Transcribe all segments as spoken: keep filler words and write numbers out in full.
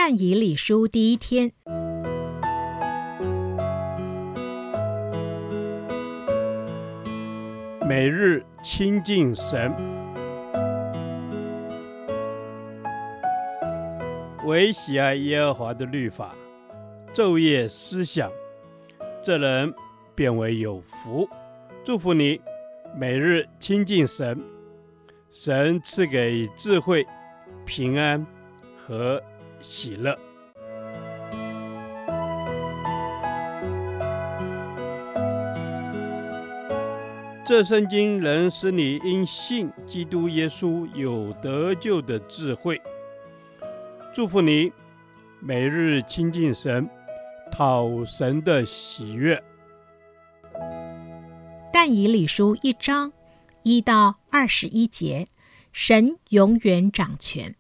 但以理书第一天， 每日亲近神，唯喜爱耶和华的律法，昼夜思想，这人便为有福。祝福你，每日亲近神，神赐给智慧、平安和喜乐。这圣经能使你因信基督耶稣有得救的智慧。祝福你，每日亲近神，讨神的喜悦。 但以理书一章一到二十一节，神永远掌权。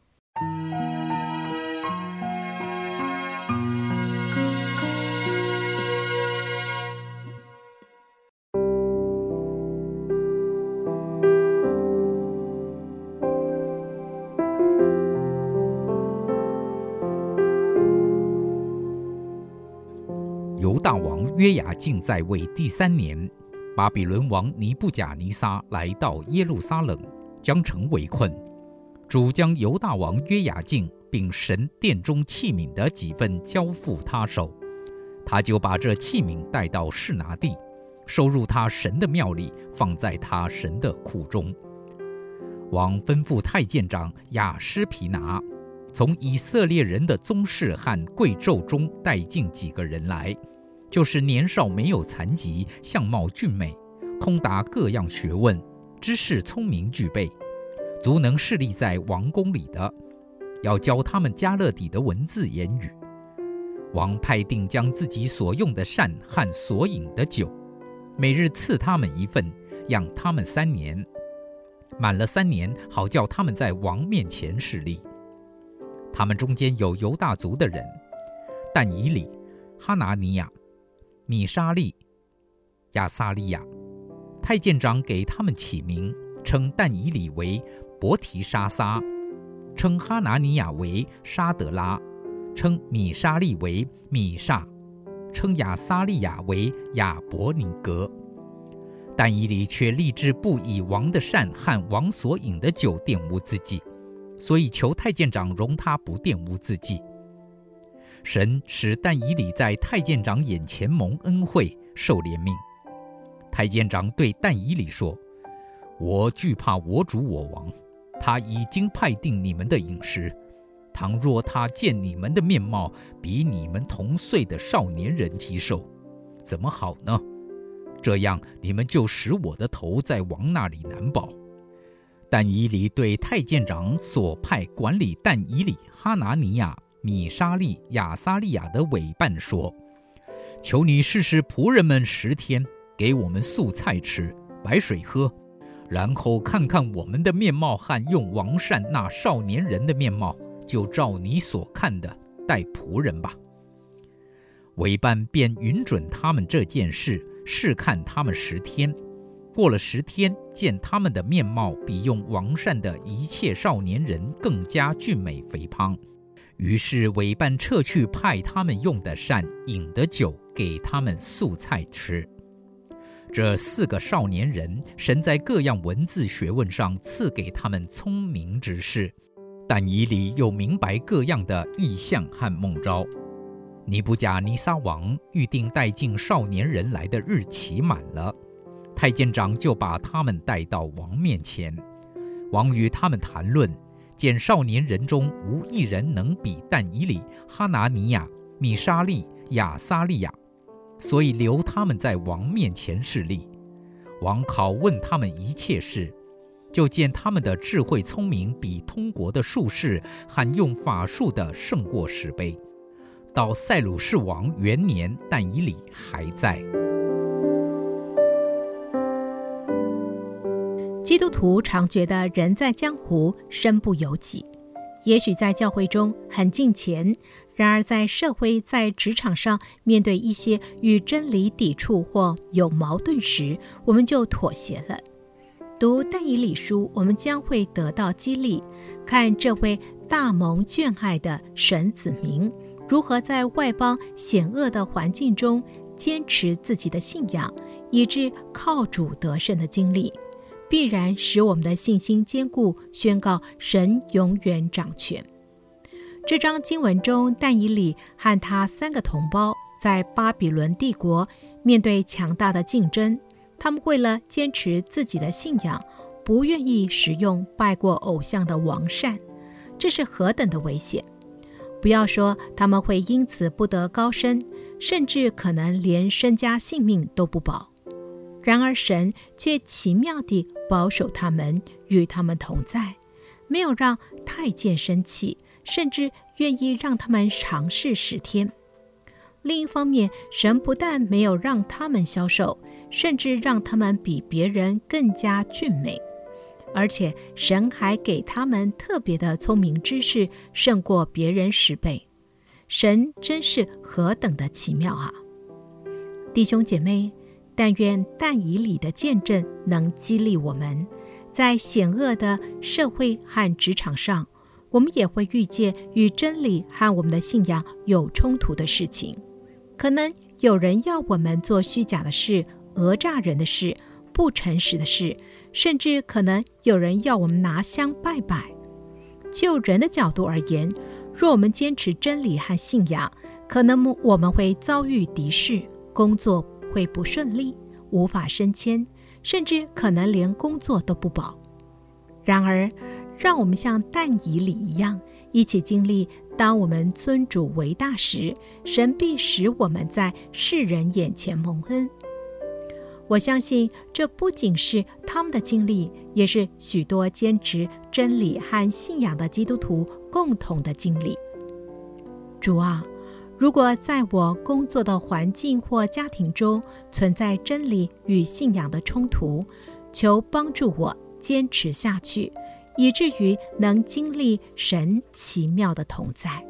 犹大王约雅敬在位第三年，巴比伦王尼布甲尼撒来到耶路撒冷，将城围困。主将犹大王约雅敬并神殿中器皿的几份交付他手，他就把这器皿带到示拿地，收入他神的庙里，放在他神的库中。王吩咐太监长亚施皮拿，从以色列人的宗室和贵胄中带进几个人来，就是年少没有残疾，相貌俊美，通达各样学问，知识聪明具备，足能侍立在王宫里的，要教他们迦勒底的文字言语。王派定将自己所用的膳和所饮的酒，每日赐他们一份，养他们三年，满了三年，好叫他们在王面前侍立。他们中间有犹大族的人，但以理、哈拿尼亚、米沙利、亚撒利亚。太监长给他们起名，称但以理为伯提沙撒，称哈拿尼亚为沙德拉，称米沙利为米煞，称亚撒利亚为亚伯尼格。但以理却立志不以王的膳和王所饮的酒玷污自己，所以求太监长容他不玷污自己。神使但以理在太监长眼前蒙恩惠，受怜悯。太监长对但以理说：我惧怕我主我王，他已经派定你们的饮食，倘若他见你们的面貌比你们同岁的少年人极瘦，怎么好呢？这样你们就使我的头在王那里难保。但以理对太监长所派管理但以理、哈拿尼亚、米沙利、亚撒利亚的委办说：求你试试仆人们十天，给我们素菜吃，白水喝，然后看看我们的面貌和用王膳那少年人的面貌，就照你所看的待仆人吧。委办便允准他们这件事，试看他们十天。过了十天，见他们的面貌比用王膳的一切少年人更加俊美肥胖，于是委办撤去派他们用的膳、饮的酒，给他们素菜吃。这四个少年人，神在各样文字学问上赐给他们聪明之士，但以理又明白各样的异象和梦兆。尼布甲尼撒王预定带进少年人来的日期满了，太监长就把他们带到王面前。王与他们谈论，见少年人中无一人能比但以理、哈拿尼亚、米沙利、亚撒利亚，所以留他们在王面前侍立。王拷问他们一切事，就见他们的智慧聪明比通国的术士和用法术的胜过十倍。到塞鲁士王元年，但以理还在。 基督徒常觉得人在江湖身不由己，也许在教会中很敬虔，然而在社会、在职场上，面对一些与真理抵触或有矛盾时，我们就妥协了。 读但以理书，我们将会得到激励，看这位大蒙眷爱的神子民如何在外邦险恶的环境中坚持自己的信仰，以致靠主得胜的经历，必然使我们的信心坚固，宣告神永远掌权。这章经文中，但以理和他三个同胞在巴比伦帝国面对强大的竞争，他们为了坚持自己的信仰，不愿意使用拜过偶像的王膳，这是何等的危险！不要说他们会因此不得高升，甚至可能连身家性命都不保。然而神却奇妙地保守他们，与他们同在，没有让太监生气，甚至愿意让他们尝试十天。另一方面，神不但没有让他们消瘦，甚至让他们比别人更加俊美，而且神还给他们特别的聪明知识，胜过别人十倍。神真是何等的奇妙啊！弟兄姐妹，但愿但以理的见证能激励我们，在险恶的社会和职场上，我们也会遇见与真理和我们的信仰有冲突的事情。可能有人要我们做虚假的事、讹诈人的事、不诚实的事，甚至可能有人要我们拿香拜拜。就人的角度而言，若我们坚持真理和信仰，可能我们会遭遇敌视，工作会不顺利，无法升迁，甚至可能连工作都不保。然而，让我们像但以理一样，一起经历当我们尊主为大时，神必使我们在世人眼前蒙恩。我相信这不仅是他们的经历，也是许多坚持真理和信仰的基督徒共同的经历。主啊，如果在我工作的环境或家庭中存在真理与信仰的冲突，求帮助我坚持下去，以至于能经历神奇妙的同在。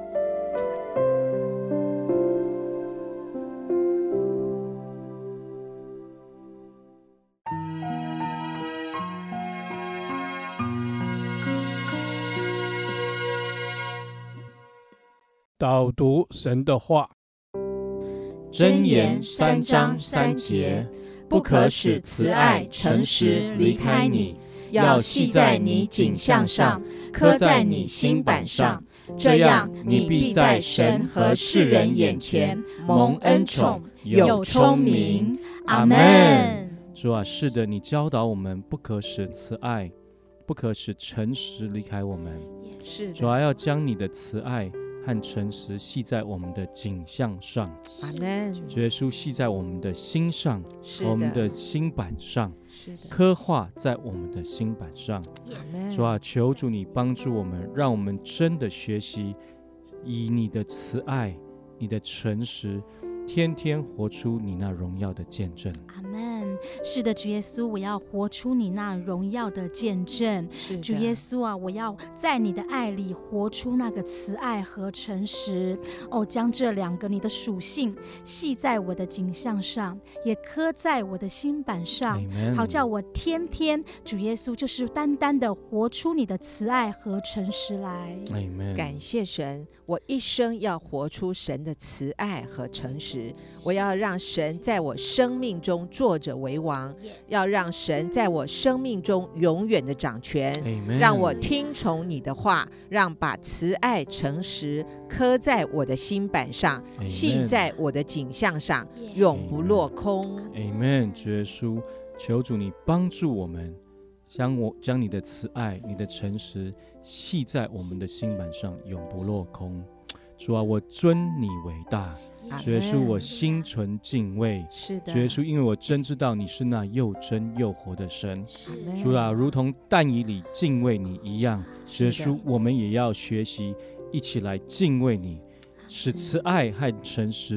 导读神的话， 箴言三章三节，不可使慈爱诚实离开你，要系在你颈项上，刻在你心板上，这样你必在神和世人眼前蒙恩宠，有聪明。阿们。 主啊，是的，你教导我们不可使慈爱，不可使诚实离开我们。 是的， 主啊，要将你的慈爱和诚实系在我们的颈项上。 阿们。 主耶稣系在我们的心上，我们的心板上，刻画在我们的心板上。主啊，求主你帮助我们，让我们真的学习以你的慈爱、你的诚实，天天活出你那荣耀的见证。 阿们。是的，主耶稣，我要活出你那荣耀的见证。主耶稣啊，我要在你的爱里活出那个慈爱和诚实。哦，将这两个你的属性系在我的颈项上，也刻在我的心板上， Amen。 好叫我天天，主耶稣就是单单的活出你的慈爱和诚实来。 Amen。 感谢神，我一生要活出神的慈爱和诚实，我要让神在我生命中坐着为王，要让神在我生命中永远的掌权。 Amen。 让我听从你的话，让把慈爱诚实刻在我的心板上， Amen。 系在我的颈项上， 永不落空。 Amen。 主耶稣，求主你帮助我们，将我将你的慈爱、你的诚实系在我们的心板上，永不落空。主啊，我尊你为大。主耶稣，我心存敬畏。 是的， 主耶稣，因为我真知道你是那又真又活的神。 Amen。 主啊，如同但以理敬畏你一样，主耶稣，我们也要学习，一起来敬畏你，使慈爱和诚实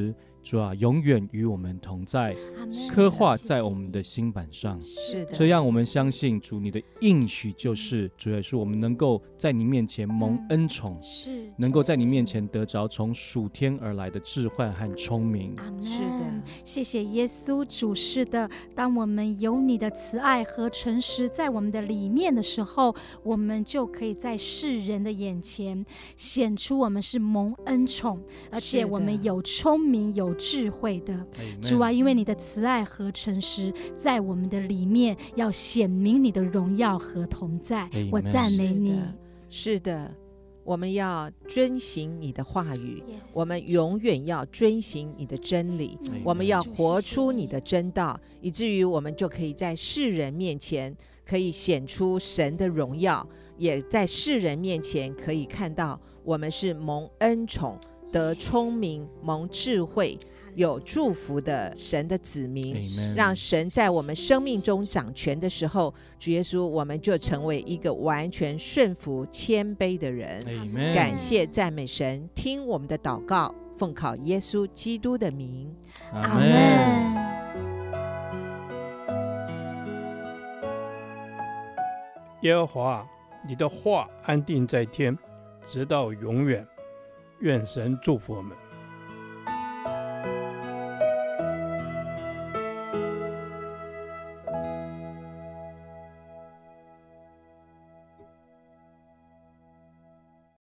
主啊，永远与我们同在，刻画在我们的心板上。 是的， 这样我们相信主，你的应许就是主耶稣，我们能够在你面前蒙恩宠， 是能够在你面前得着从属天而来的智慧和聪明。 是的， 谢谢耶稣主。是的，当我们有你的慈爱和诚实在我们的里面的时候，我们就可以在世人的眼前显出我们是蒙恩宠，而且我们有聪明有智慧的。主啊，因为你的慈爱和诚实在我们的里面，要显明你的荣耀和同在。我赞美你。 是的，我们要遵行你的话语， Yes. 我们永远要遵行你的真理，我们要活出你的真道，以至于我们就可以在世人面前可以显出神的荣耀，也在世人面前可以看到我们是蒙恩宠、得聪明、蒙智慧、有祝福的神的子民。让神在我们生命中掌权的时候，主耶稣，我们就成为一个完全顺服谦卑的人。感谢赞美神，听我们的祷告，奉靠耶稣基督的名， 阿们。 耶和华，你的话安定在天，直到永远。愿神祝福我们。